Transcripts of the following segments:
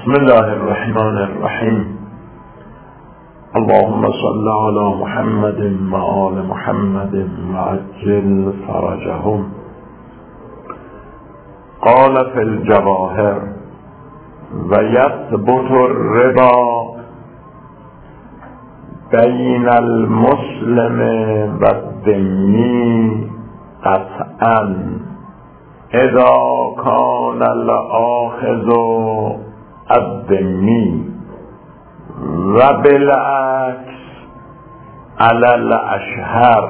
بسم الله الرحمن الرحیم. اللهم صل علی محمد و آل محمد وعجل فرجهم. قال فی الجواهر و یثبت الربا بین المسلم و الذمی قطعا اذا کان الآخذ الذمی و بالعکس علی الاشهر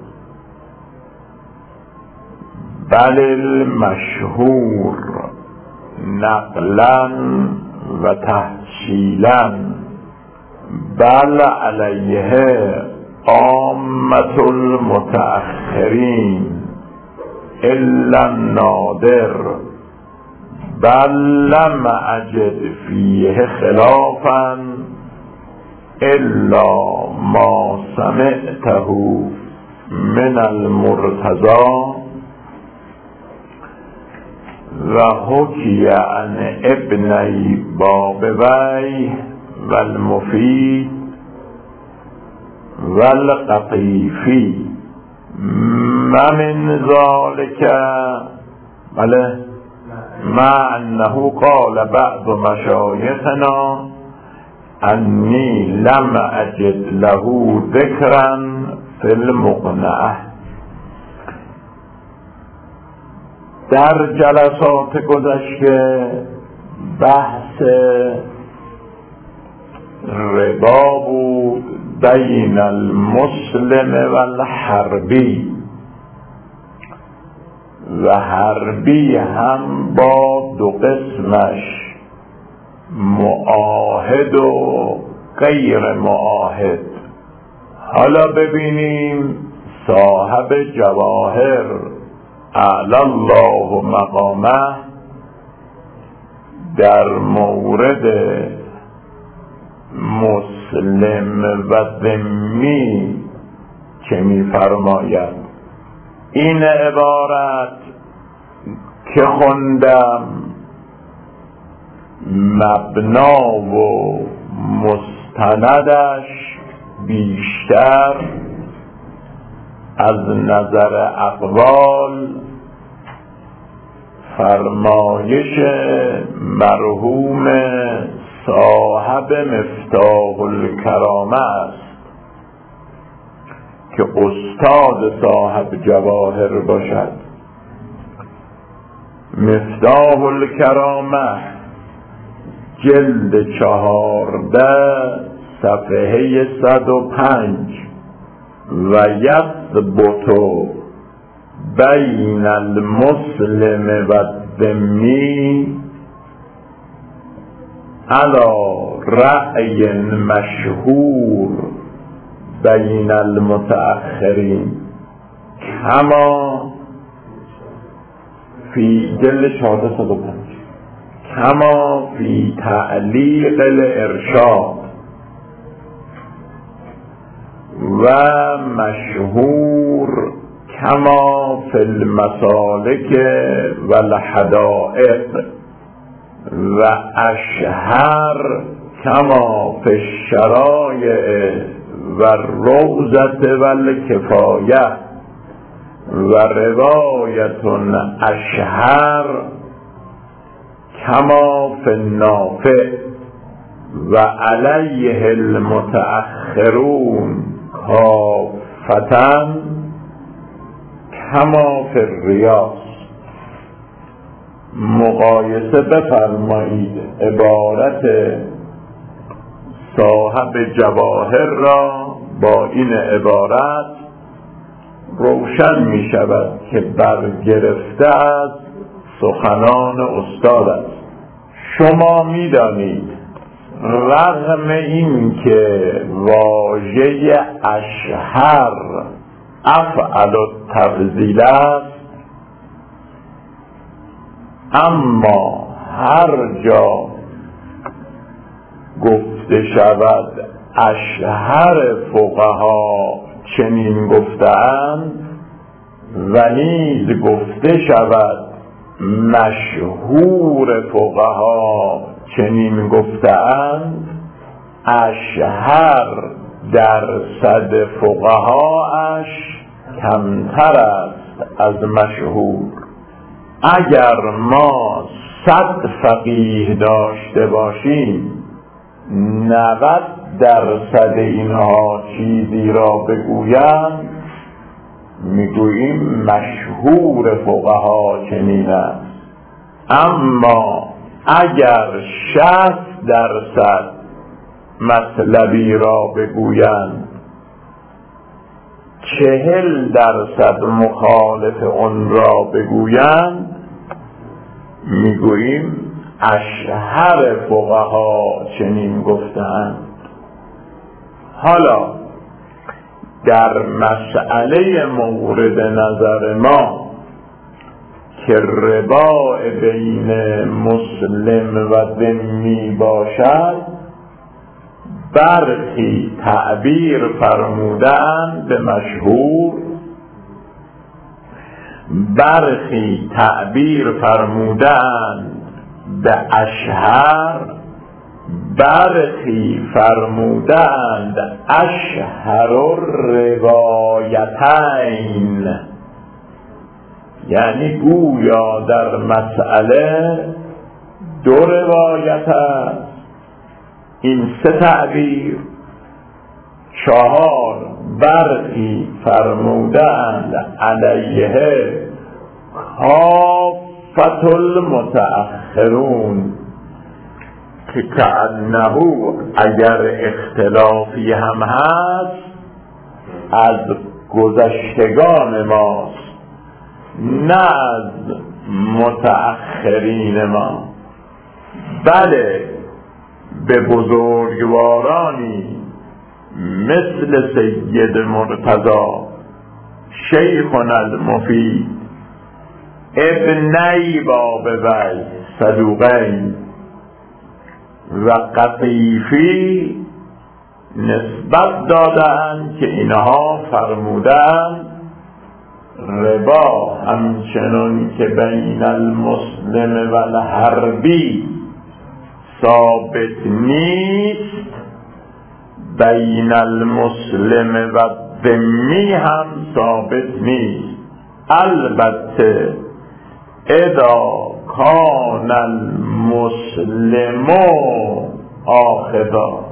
بل المشهور نقلا و تحصیلا بل علیه عامة المتأخرین الا النادر بل لم اجد فیه خلافا الا ما سمعته من المرتضی و حکی عن ابنی بابوی و المفید و القطیفی من ذالک بله مع انه قال بعض مشایخنا انی لم اجد له ذکرا فی المقنعه. در جلسات گذشته بحث ربا بود بین المسلم و الحربی و حربی هم با دو قسمش معاهد و غیر معاهد. حالا ببینیم صاحب جواهر اعلی الله مقامه در مورد مسلم و ذمی که می‌فرماید. این عبارت که خوندم مبنا و مستندش بیشتر از نظر اقوال فرمایش مرحوم صاحب مفتاح الکرامه است که استاد صاحب جواهر باشد. مفتاح الکرامه جلد 14 صفحه 105 و یثبت بین المسلم و الذمی علی رأی مشهور بین المتأخرین کما فی جلد 14 105 کما فی تعلیق الارشاد و مشهور کما فی المسالک و الحدائق و اشهر کما فی الشرایع و روضة و الکفایه و روایت اشهر کما فی النافع و علیه المتأخرون کافة کما فی الریاض. مقایسه بفرمایید عبارت صاحب جواهر را با این عبارت، روشن می شود که برگرفته از سخنان استاد است. شما می دانید رغم این که واژه اشهر افعل التفضیل است، اما هر جا گفته شود اشهر فقها چنین گفتند و نیز گفته شود مشهور فقها چنین گفتند اشهر درصد فقهاش کمتر است از مشهور. اگر ما 100 فقیه داشته باشیم 90% اینها چیزی را بگویند میگوییم مشهور فقها چنین است. اما اگر 60% مطلبی را بگویند 40% مخالف آن را بگویند میگوییم اشهر فقها چنین گفتند. حالا در مسئله مورد نظر ما که ربا بین مسلم و ذمی باشد برخی تعبیر فرمودند به مشهور، برخی تعبیر فرمودند به اشهر، برخی فرمودند اشهر الروایتین، یعنی گویا در مسئله 2 روایت است. این 3 تعبیر. 4 برخی فرمودند علیه کافة المتأخرون که کأنه اگر اختلافی هم هست از گذشتگان ماست نه از متأخرین ما. بله به بزرگوارانی مثل سید مرتضی، شیخنا المفید، ابنی بابوی صدوقین و قطیفی نسبت دادند که اینها فرمودند ربا همچنان که بین المسلم و الحربی ثابت نیست بین المسلم و ذمی هم ثابت نیست. البته اذا کان المسلم آخذا.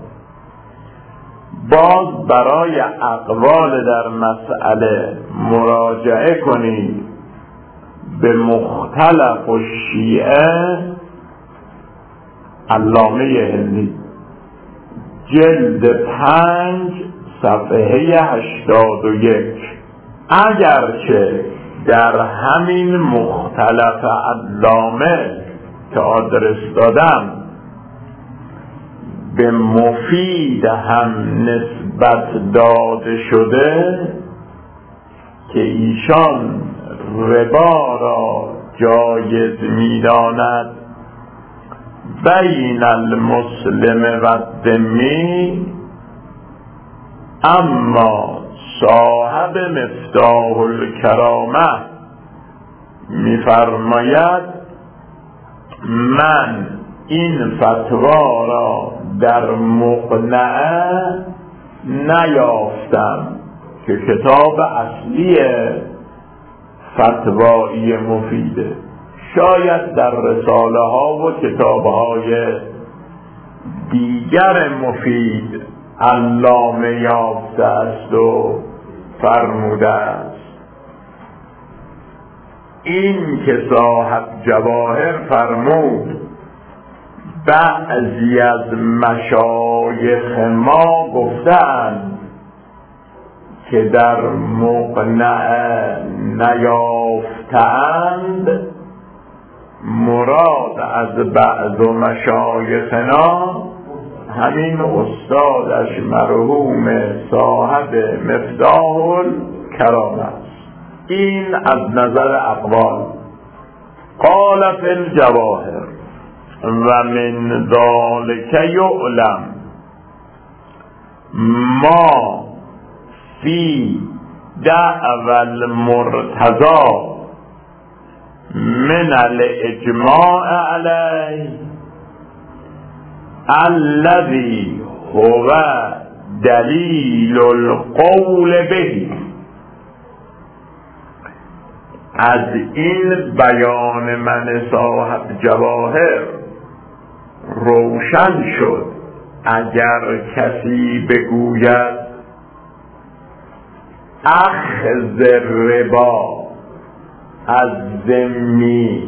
باز برای اقوال در مسئله مراجعه کنید به مختلف الشیعه علامه هندی جلد 5 صفحه 81. اگرچه در همین مختلف علامه که آدرس دادم به مفید هم نسبت داده شده که ایشان ربا را جایز می‌داند بین المسلم و الذمی، اما صاحب مفتاح الکرامه می‌فرماید من این فتوا را در مقنعه نیافتم که کتاب اصلی فتوایی مفیده، شاید در رساله ها و کتاب های دیگر مفید علامه یافته است و فرموده است. این که صاحب جواهر فرمود بعضی از مشایخ ما گفتند که در مقنعه نیافتند، مراد از بعض مشایخنا همین استادش مرحوم صاحب مفتاح الکرامه است. این از نظر اقوال. قال فی الجواهر و من ذلک یعلم ما فی دعوی المرتضی من الاجماع علیه الذی هو دلیل القول به. از این بیان من صاحب جواهر روشن شد اگر کسی بگوید اخذ ربا از ذمی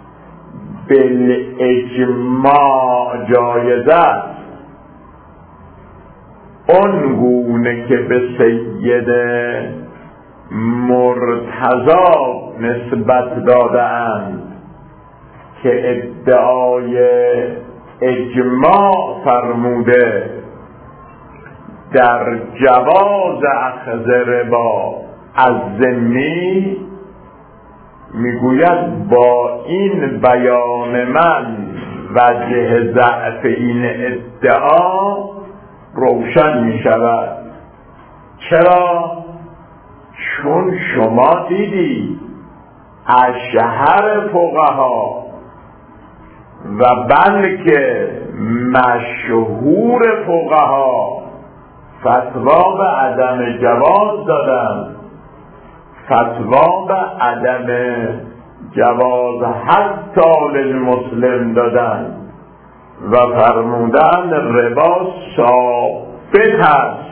بالاجماع جایز است، اون گونه که به سید مرتضی نسبت دادند که ادعای اجماع فرموده در جواز اخذ ربا از ذمی، میگوید با این بیان من وجه ضعف این ادعا روشن می شود. چرا؟ چون شما دیدی اشهر فقها و بلکه مشهور فقها فتوا به عدم جواز دادن، فتوا به عدم جواز حتی للمسلم دادن و فرمودن ربا ثابت است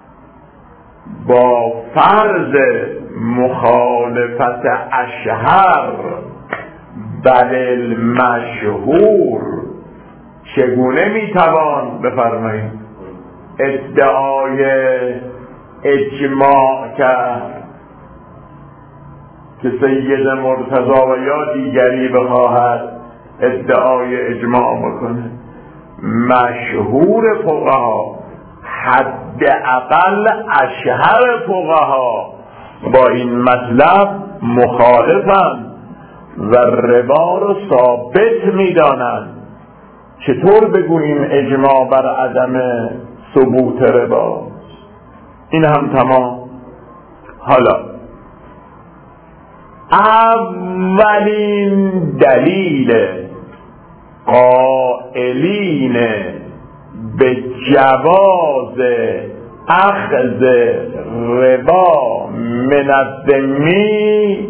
با فرض مخالفت اشهر بل المشهور. چگونه میتوان بفرمایید ادعای اجماع کرد که سید مرتضی و یا دیگری بخواهد ادعای اجماع بکنه؟ مشهور فقها، حداقل اشهر فقها با این مطلب مخالفند و ربا رو ثابت میدانند. چطور بگوییم اجماع بر عدم ثبوت ربا؟ این هم تمام. حالا اولین دلیل قائلین به جواز اخذ ربا من الذمی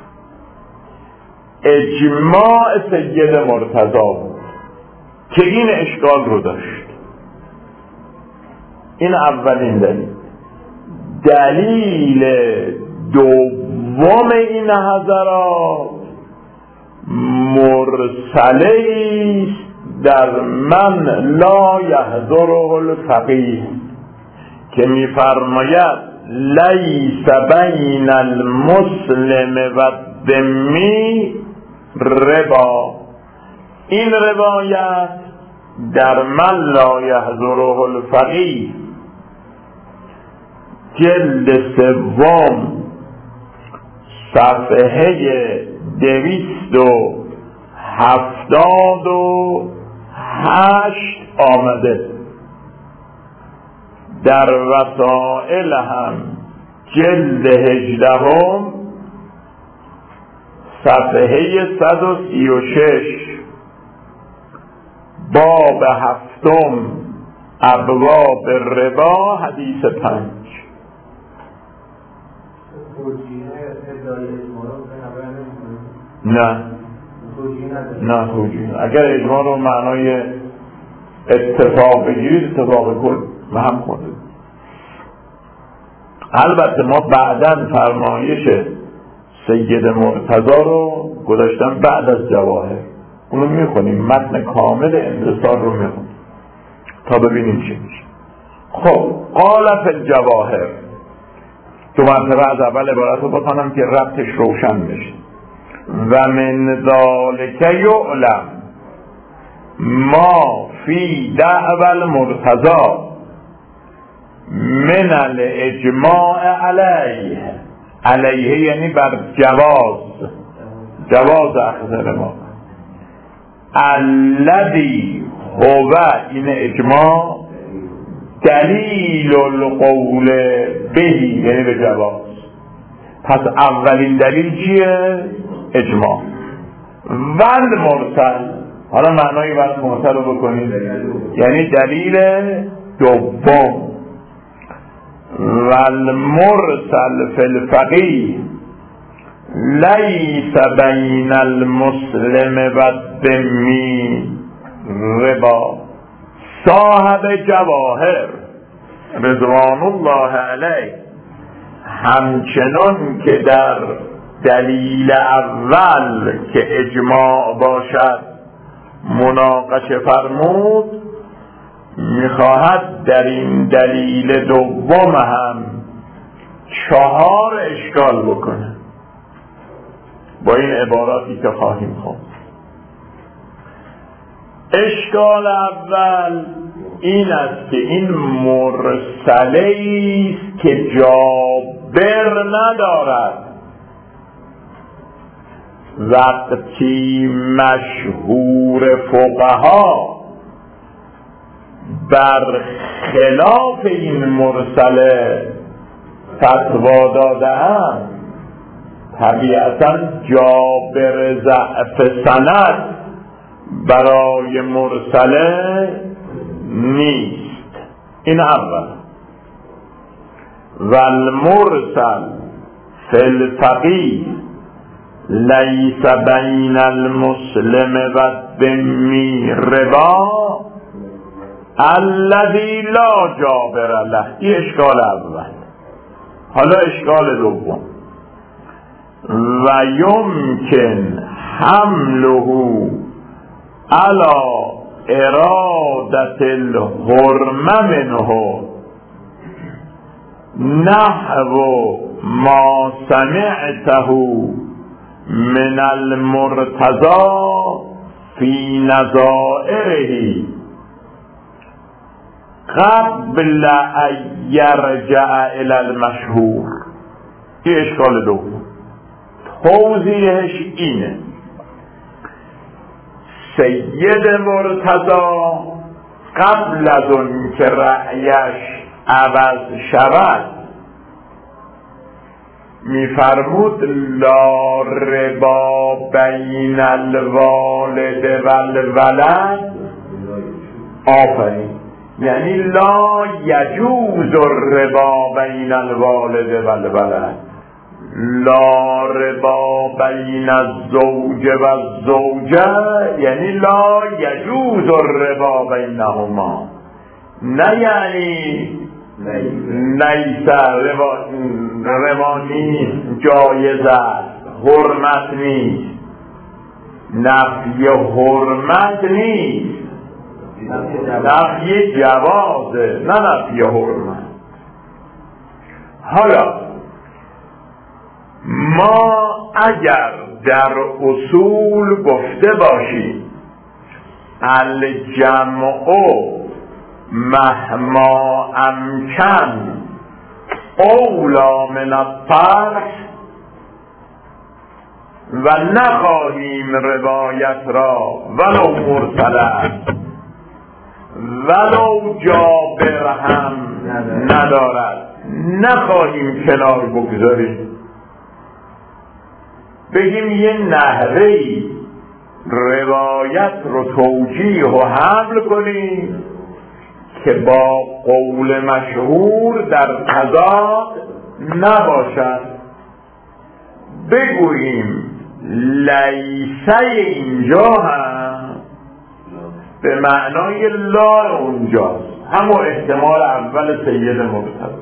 اجماع سید مرتضی بود که این اشکال رو داشت. این اولین دلیل. دلیل دوم این حضرات مرسله است در من لا یحضره الفقیه که میفرماید لیس بین المسلم و الذمی ربا. این روایت در من لا یحضره الفقیه جلد سوم صفحه 278 آمده. در وسائل هم جلد 18 صفحه 136 باب 7 ابواب ربا حدیث 5. نه توجیه. اگر اجماع رو معنای اتفاق بگیرید اتفاق کل و هم خونده. البته ما بعداً فرمایش سید مرتضی رو گذاشتم بعد از جواهر، اونو میخونیم، متن کامل اندسار رو میخونیم تا ببینیم چی میشه. خب قال فی الجواهر، دو مرتبه از اول عبارت رو بخونم که ربطش روشن بشه. و من ذالک یعلم ما فی دعوی المرتضی من الاجماع علیه یعنی بر جواز اخذ ربا، الذی هو این اجماع دلیل القول بهی یعنی به جواز. پس اولین دلیل چیه؟ اجماع. ول مرسل حالا معنایی باید محتر رو بکنید، یعنی دلیل دوم والمرسل فی الفقیه لیس بین المسلم و الذمی ربا. صاحب جواهر رضوان الله علیه همچنان که در دلیل اول که اجماع باشد مناقشه فرمود، میخواهد در این دلیل دوم هم 4 اشکال بکنه با این عباراتی که خواهیم خوند. اشکال اول این است که این مرسله است که جابر ندارد. وقتی مشهور فقها بر خلاف این مرسله فتوا داده‌اند، طبیعتاً جابر ضعف سند برای مرسله نیست. این اول. والمرسل فی الفقیه لیس بین المسلم و الذمی ربا الذی لا جابر له. این اشکال اول. حالا اشکال دوم، و یمکن حمله علی ارادت الحرمه منه نحو ما سمعته من المرتضی فی نظائره قبل ان یرجع الی المشهور. این اشکال دوم. توضیحش اینه: سید مرتضی قبل از اون که رأیش عوض شود میفرمود لا ربا بین الوالد و الولد. آفرین. یعنی لا یجوز الربا بین الوالد و الولد، لا ربا بین الزوج و الزوجه، یعنی لا یجوز الربا بینهما. نه یعنی لیس ربا نیست، جایز است، حرمت نیست. نفی حرمت نیست، نفی جوازه، نه نفی حرمت. حالا ما اگر در اصول گفته باشیم الجمع مهما امکن اولا من الطرح و نخواهیم روایت را ولو مرسله ولو جابر هم ندارد، نخواهیم کنار بگذاریم، بگیم یه نحوهی روایت رو توجیه و حمل کنیم که با قول مشهور در تضاد نباشد. بگوییم لیسه اینجا هم به معنای لا اونجاست، همون احتمال اول سید مرتضی.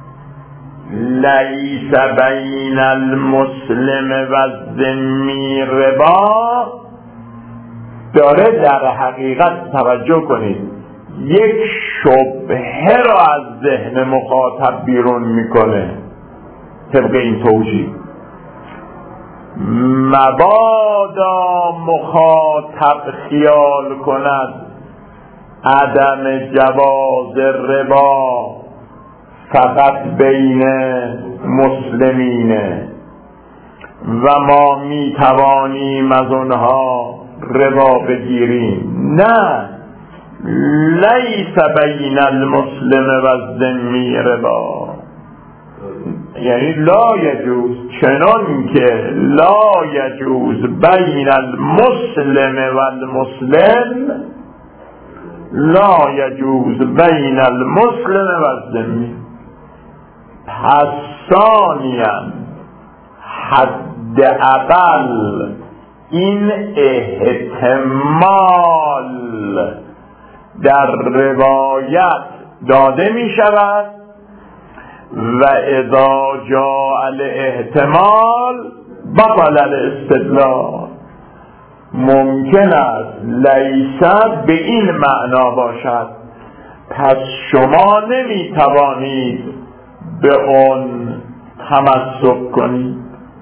لیس بین المسلم و الذمی ربا داره در حقیقت، توجه کنید، یک شبهه را از ذهن مخاطب بیرون میکنه طبق این توجیه. مبادا مخاطب خیال کند عدم جواز ربا فقط بین مسلمینه و ما میتوانیم از اونها ربا بگیریم. نه، لیس بین المسلم و الذمی ربا. یعنی لا یجوز، چنان که لا یجوز بین المسلم و المسلم لا یجوز بین المسلم و الذمی. پس ثانیاً حداقل این احتمال در روایت داده می شود و اذا جاء الاحتمال بطل الاستدلال. ممکن است لیس به این معنا باشد، پس شما نمی توانید به اون تمسک کنید.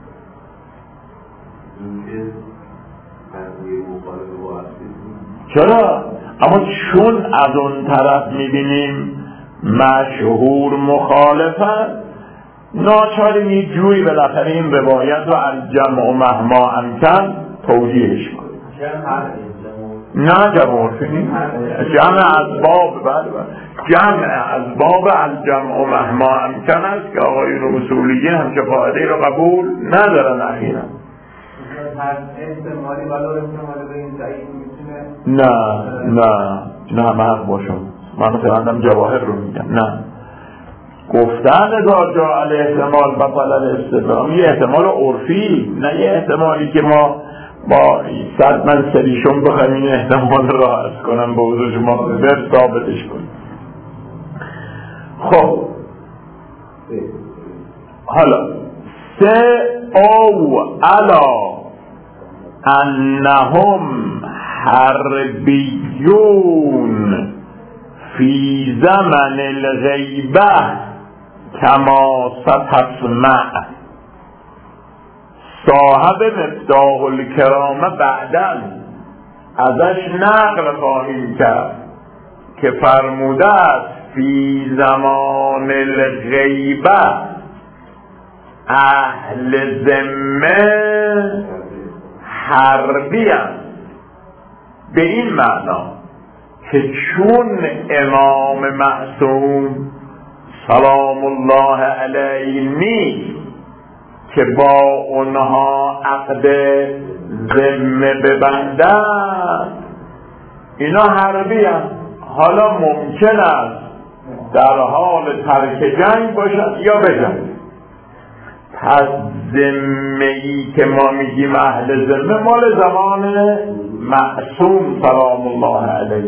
چرا؟ اما چون از اون طرف میبینیم مشهور مخالفت، ناچاری می جوی بالاخره این روایت رو از جمع مهما امکن توجیهش کنیم. نه جمع اسباب، جمع اسباب الجمع مهما امکن است که آقایون اصولیه همچه قاعده رو قبول ندارن اخیراً. نه من حق باشم، من فرندم جواهر رو میگم. نه، گفتن اذا جاء الاحتمال بطل الاستدلال یه احتمال عرفی، نه یه احتمالی که ما با 100 من سریشون بخوایم این احتمال رو عرض کنم به حضور شما بر ثابتش کنیم. خب حالا سه او علا انهم حربیون فی زمن الغیبه کما ستسمع. صاحب مفتاح الکرامه بعداً ازش نقل خواهیم کرد که فرموده است فی زمان الغیبه اهل ذمه حربی است، به این معنا که چون امام معصوم سلام الله علیه نیست که با اونها عقد ذمه ببندند، اینا حربی هست. حالا ممکن است در حال ترک جنگ باشند یا بجنگند. پس ذمه‌ای که ما میگیم اهل ذمه مال زمان معصوم سلام الله علیه.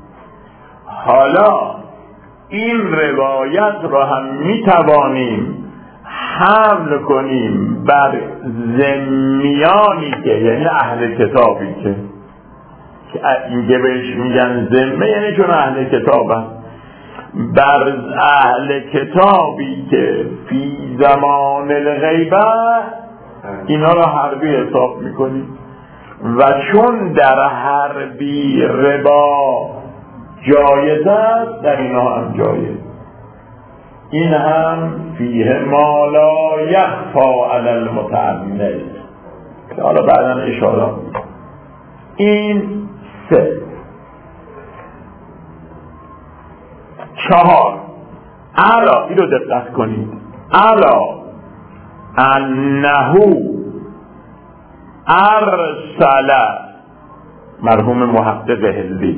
حالا این روایت رو هم میتوانیم حمل کنیم بر ذمیانی که یعنی اهل کتابی که اینکه بهش میگن ذمه یعنی چون اهل کتابن، بر اهل کتابی که فی زمان الغیبه اینا رو حربی حساب میکنیم و چون در حربی ربا جایز است در اینا هم جایز. این هم فیه ما لا یخفا علی المتأمل که حالا بعدا اشاره. این سه. چهار، الا، این رو دقت کنید، الا انهو ارسل مرحوم محقق هلوی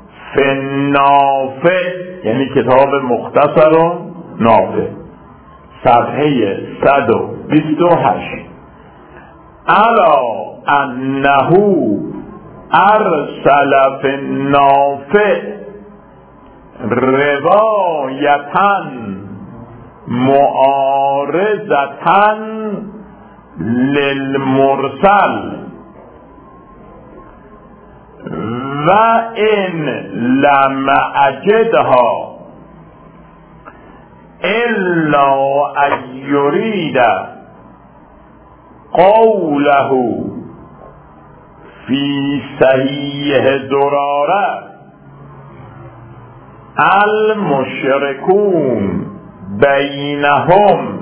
فنافع، یعنی کتاب مختصر و نافع، صفحه 128. الا انهو ارسل فنافع روایتاً معارضتاً للمرسل و ان لم اجدها الا ان یرید قوله فی صحیح زراره المشرکون بینهم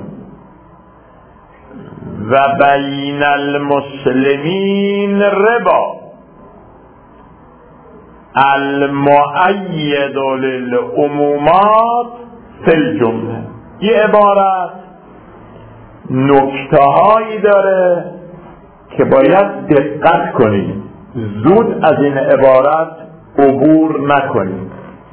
و بین المسلمین ربا المؤید للعمومات فی الجمله. این عبارت نکته‌هایی داره که باید دقت کنید، زود از این عبارت عبور نکنید.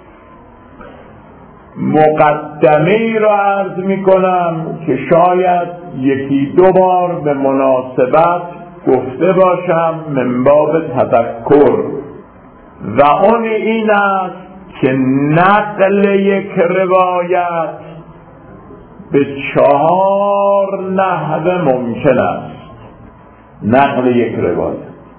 مقدمه ای را عرض می کنم که شاید یکی دو بار به مناسبت گفته باشم من باب تذکر، و اون این است که نقل یک روایت به 4 نحو ممکن است. نقل یک روایت،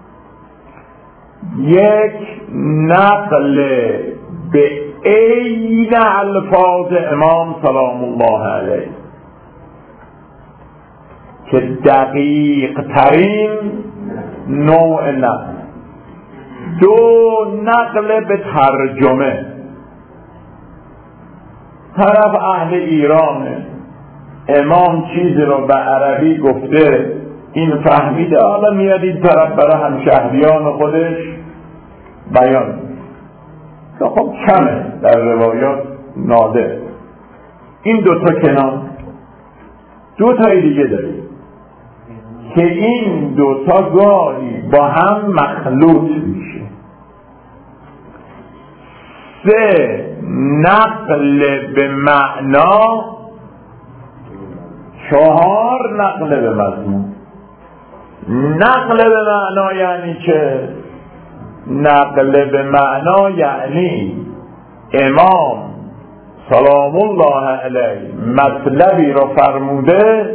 یک نقل به عین الفاظ امام سلام الله علیه که دقیق ترین نوع نقل. 2 نقل به ترجمه، طرف اهل ایرانه، امام چیزی رو به عربی گفته، این فهمیده، حالا میاد این طرف برای همشهریان خودش بیان، که خب کمه در روایات، نادر. این 2 تا کنار. 2 تای دیگه داریم که این 2 تا گاهی با هم مخلوط میشه. 3 نقل به معنا، 4 نقل به مضمون. نقل به معنا یعنی که نقل به معنا یعنی امام سلام الله علیه مطلبی رو فرموده،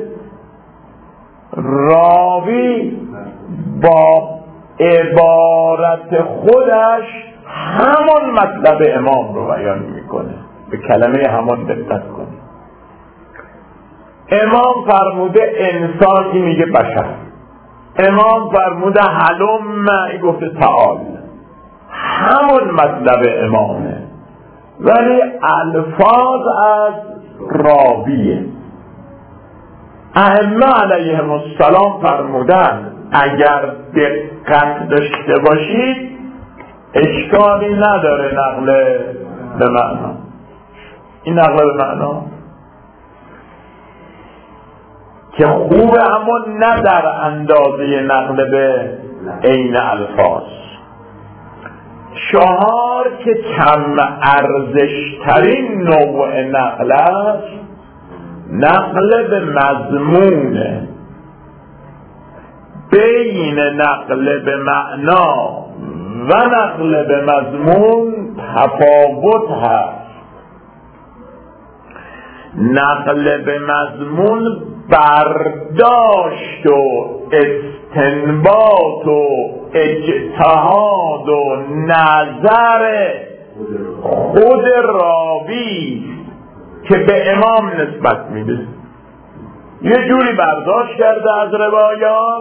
راوی با عبارت خودش همون مطلب امام رو بیان میکنه. به کلمه همون دقت کنید. امام فرموده انسان، این میگه بشر. امام فرموده هلم، این گفته تعال. همون مطلب امامه، ولی الفاظ از راویه. ائمه علیهم السلام فرمودن اگر دقت داشته باشید اشکالی نداره نقل به معنا. این نقل به معنا که خوبه، اما نه در اندازه نقل به عین الفاظ. 4 که کم ارزش ترین نوع نقل است، نقل به مضمونه. بین نقل به معنا و نقل به مضمون تفاوت هست. نقل به مضمون برداشت و استنباط و اجتهاد و نظر خود راوی که به امام نسبت میده. یه جوری برداشت کرده از روایات،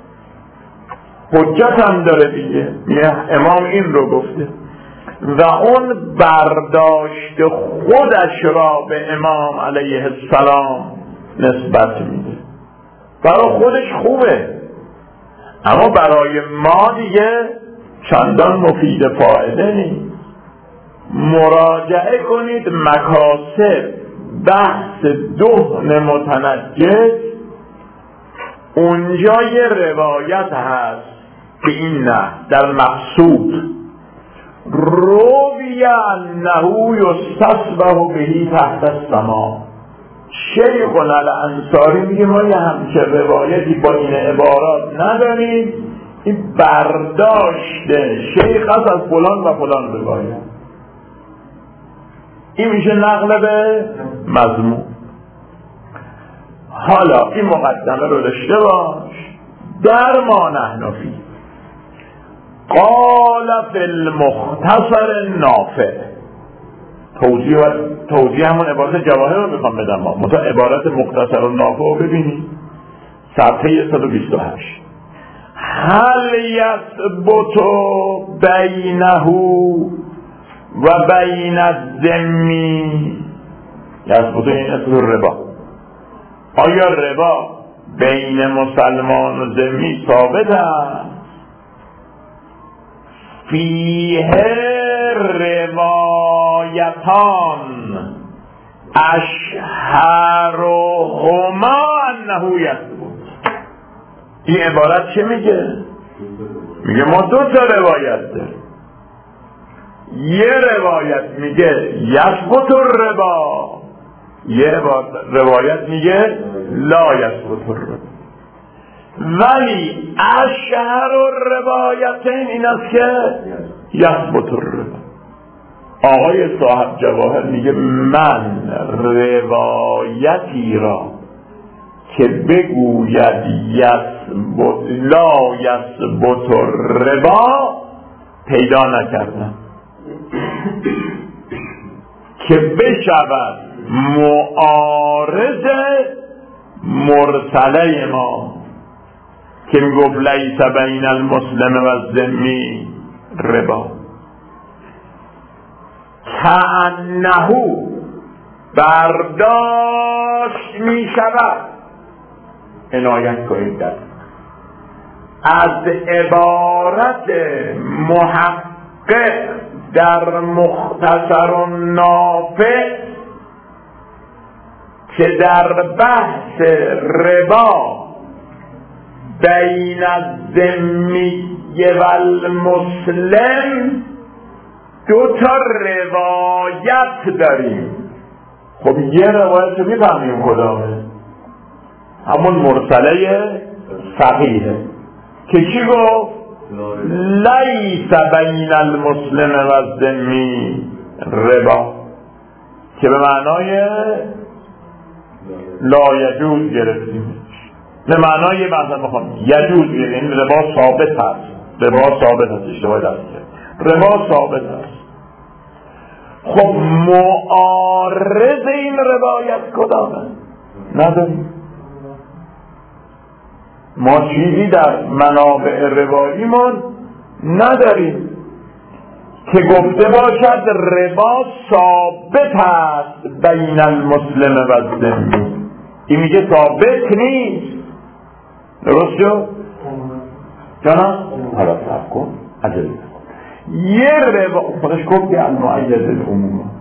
حجت هم داره دیگه، امام این رو گفته، و اون برداشت خودش را به امام علیه السلام نسبت میده. برای خودش خوبه، اما برای ما دیگه چندان مفید فایده نیست. مراجعه کنید مکاسب بحث دهن متنجس، اونجا یه روایت هست که این نه در مقصود روی انه یستصبح بهی تحت السماء. شیخ الانصاری میگه ما یه همچه روایتی با این عبارات نداریم، این برداشته شیخ هست از فلان و فلان روایت. این میشه نقل به مضمون. حالا این مقدمه رو داشته باش. در ما نحن فی قال فی المختصر نافع. توضیح همون عبارت جواهر رو میخوام بدم. ما مثلا عبارت مختصر نافع رو ببینید، صفحه 128. هل یثبت بینه و بین الذمی، یثبت این اصل ربا، آیا ربا بین مسلمان و ذمی ثابت است؟ فیه روایتان، اشهرهما انه یثبت. این عبارت چه میگه؟ میگه ما دو تا روایت داریم. یه روایت میگه یثبت الربا، یه روایت میگه لا یثبت الربا. ولی اشهر الروایتین این است که یثبت الربا. آقای صاحب جواهر میگه من روایتی را که بگوید لا یثبت الربا پیدا نکردم که بشود معارض مرسله ما که میگفت لیس بین المسلم و الذمی ربا. کأنه برداشت می شود، عنایت کنید در از عبارت محقق در مختصر نافع که در بحث ربا بین الذمی و المسلم دو تا روایت داریم. خب یه روایت رو میفهمیم کدامه؟ همون مرسله صحیحه که چی گفت؟ لیس بین المسلم و الذمی ربا، که به معنای لا یجوز گرفتیم. به معنای مثلا میخوام یجوز، یعنی ربا ثابت هست، ربا ثابت هست، اشتباه دست کرد، ربا ثابت هست. خب معارض این روایت کدامه؟ نداریم. ما چیزی در منابع رواییمون نداریم که گفته باشد ربا ثابت هست بین المسلم و الذمی. این میگه ثابت نیست. درست شد؟ جانا؟ حالا صبر کن، عجله کن. یه خودش گفت که المعید العموم،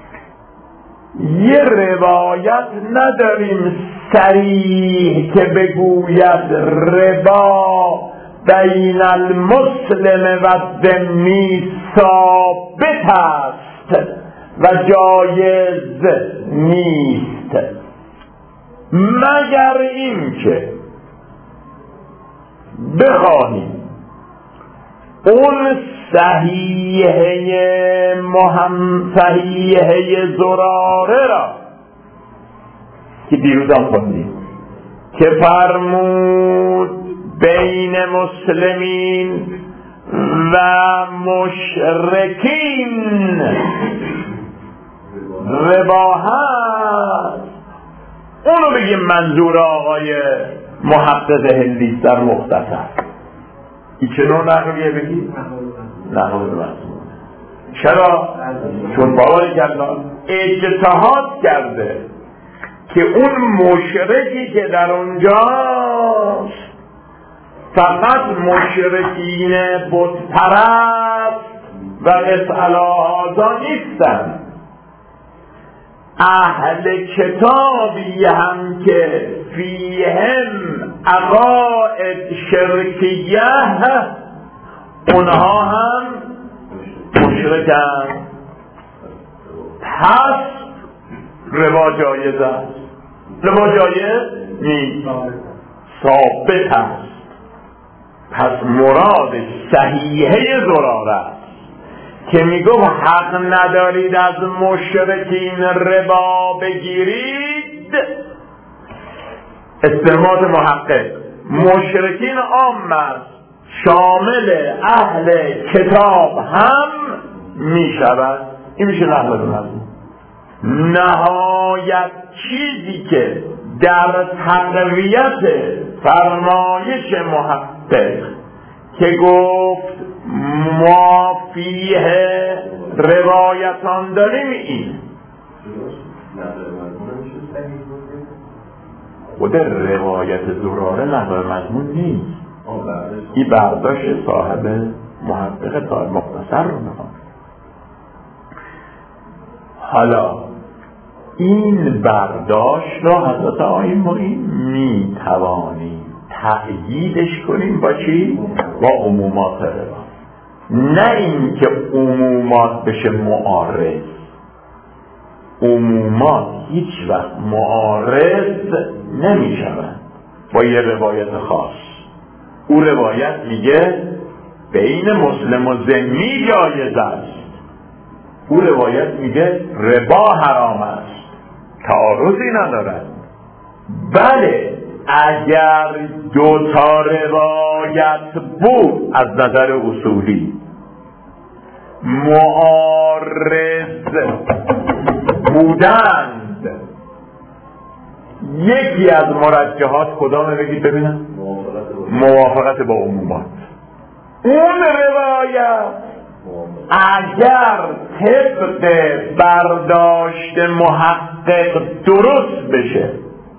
یه روایت نداریم صریح که بگوید ربا بین المسلم و الذمی ثابت است و جایز نیست، مگر این که بخواهیم اون صحیحه زراره را که دیروز هم خوندیم که فرمود بین مسلمین و مشرکین ربا هست، اونو بگیم منظور آقای محقق هندی در مختصر. این چنون نحویه بگید؟ نحویه مضمون. چرا؟ چون بابای جلال اجتهاد کرده که اون مشرکی که در اونجاست فقط مشرکین بتپرست و مسئله‌آزا نیستن، اهل کتابی هم که فیهم عقائد شرکیه اونها هم مشرکن. پس ربا جایز است؟ ربا جایز نیست، ثابت است. پس مراد صحیحه زراره است که میگو حق ندارید از مشرکین ربا بگیرید. استنباط محقق مشرکین عام است، شامل اهل کتاب هم میشود. این میشه نحوه مضمون. نهایت چیزی که در تقویت فرمایش محقق که گفت ما فیه روایتان داریم، این خود روایت زراره نحوه مضمون نیست، این برداشت صاحب محقق تا مختصر رو میخوام. حالا این برداشت را حضرت آقای معین می توانیم تأییدش کنیم با چی؟ با عمومات روا. نه این که عمومات بشه معارض. عمومات هیچ وقت معارض نمی شوند با یه روایت خاص. او روایت میگه بین مسلم و ذمی جایز است، او روایت میگه ربا حرام است، تعارضی ندارد. بله اگر دو تا روایت بود از نظر اصولی معارض بودند، یکی از مرجحات کدامه بگید ببینم؟ موافقت با عمومات. اون روایت اگر طبق برداشت محقق درست بشه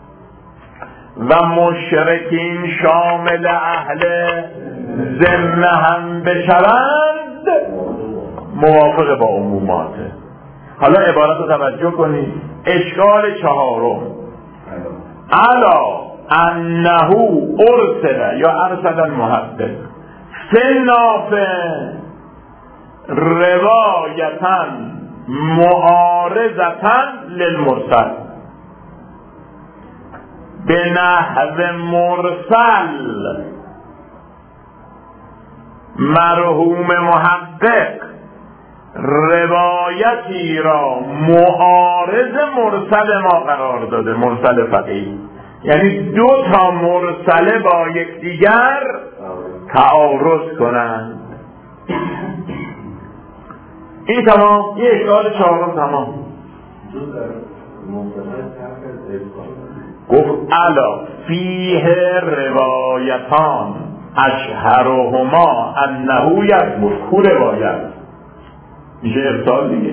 و مشرکین شامل اهل ذمه هم بشوند موافق با عموماته. حالا عبارت رو توجه کنید. اشکال چهارم الا انه ارسل یا ارسل المحقق سنافه روایتا معارضتا للمرسل به نحو مرسل مرحوم محقق روایتی را معارض مرسل ما قرار داده، مرسل فقیه، یعنی دو تا مرسله با یکدیگر تعارض کنند. این تمام، یه اشکال چهارم تمام. گفت الا فیه روایتان اشهرهما انه یثبت. کو روایت میشه ارسال دیگه.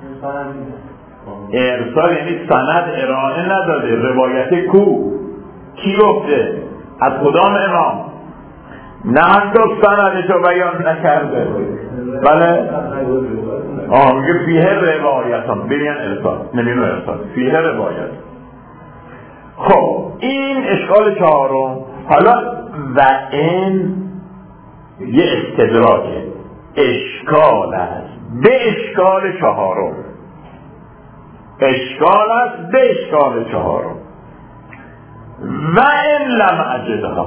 ارسال یعنی سند ارائه نداده، روایت کو کی گفته؟ از کدام امام؟ نه حتی سندشو بیان نکرده. بله میگه فیه روایتان، ببین ارسال نمینو ارسال فیه روایت. خب این اشکال چهارم. حالا و این یه استدراکه، اشکال است به اشکال چهارم، اشکال است به اشکال چهارم. و این لم اجدها،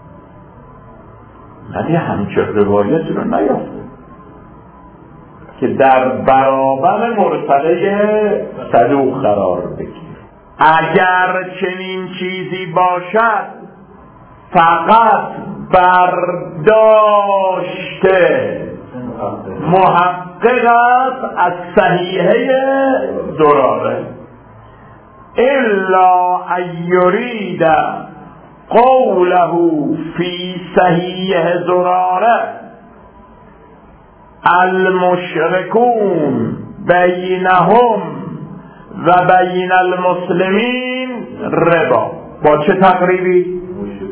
ولی همچه روایتی رو نیافته که در برابر مرسله صدوق قرار بگیر. اگر چنین چیزی باشد فقط برداشته محقق است از صحیحه زراره، الا ان یرید قوله فی صحیح زراره المشرکون بینهم و بین المسلمین ربا. با چه تقریبی؟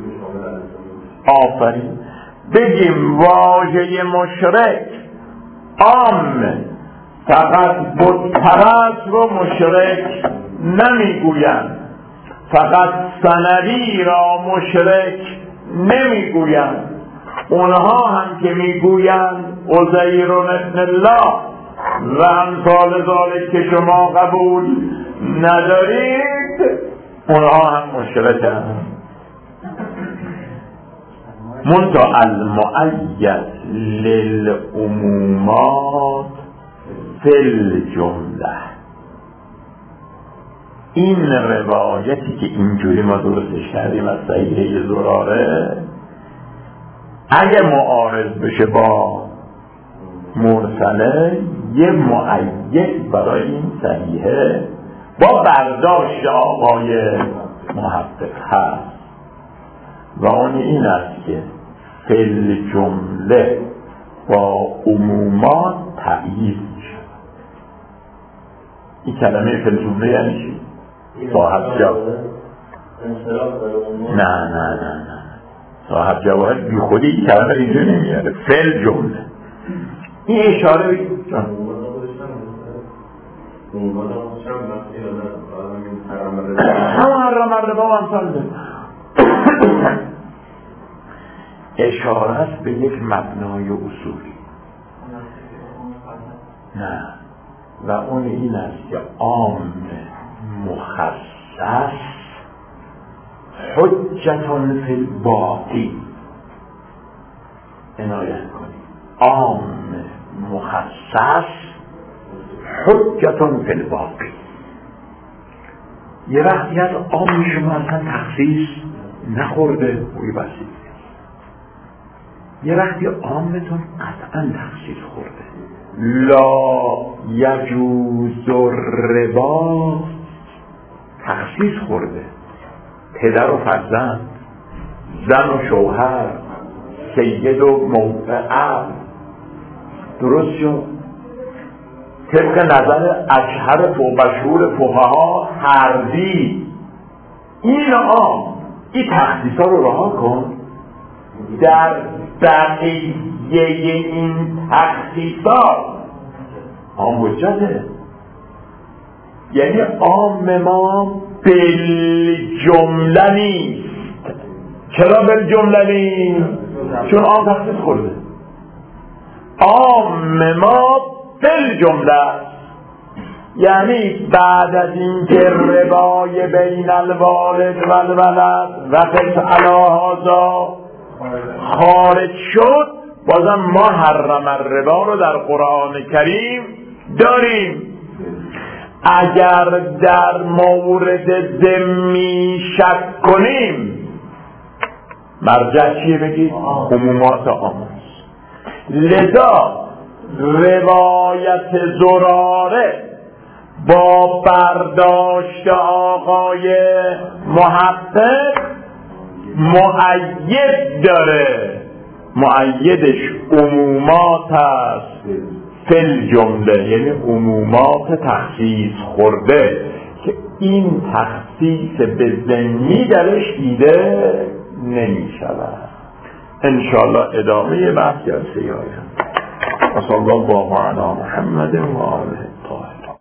آفرین. بگیم واژه مشرک عام، فقط بتپرست رو مشرک نمیگویند، فقط سندی را مشرک نمیگویند. اونها هم که میگویند عزیر ابن الله و امثال ذالک که شما قبول ندارید، اونها هم مشرکند. منتها المؤید للعمومات فی الجمله، این روایتی که اینجوری ما درستش کردیم از صحیحه زراره اگه معارض بشه با مرسله، یه مؤید برای این صحیحه با برداشت آقای محقق هست و اون این است که فی الجمله با عمومات تأیید میشه. این کلمه فی الجمله یعنی چی؟ صاحب جواهر؟ نه صاحب جواهر بی خودی این کلمه اینجا نمیاره. فی الجمله این اشاره همون حرم الربا و امثال ده اشاره است به یک مبنای اصولی. نه، و اون این است که عام مخصص حجتون فی الباقی. عنایت کنید، عام مخصص حجتون فی الباقی. یه وقتی از عام شما اصلا تخصیص نخورده بوی بسید، یه وقتی عامتون قطعا تخصیص خورده. لا یجوز الربا تخصیص خورده، پدر و فرزند، زن و شوهر، سید و موقع. درست شد؟ طبق نظر اشهر مشهور فقها حربی این عام، این تخصیص ها رو رها کن. در بقیه این تخصیصات عام حجته، یعنی عام ما بالجمله نیست. چرا بالجمله نیست؟ چون عام تخصیص خورده. عام ما بالجمله، یعنی بعد از این که ربای بین الوالد و الولد و قص علاهازا خارج شد، بازم ما حرم الربا رو در قرآن کریم داریم. اگر در مورد ذمی شک کنیم، مرجع چیه بگید؟ عمومات عام است. لذا روایت زراره با برداشت آقای محقق مؤید داره، مؤیدش عمومات است فل جمله، یعنی عمومات تخصیص خورده که این تخصیص به ذمی درش دیده نمی شود. انشاءالله ادامه بحث جلسه آینده. و صلی الله علی محمد و آله.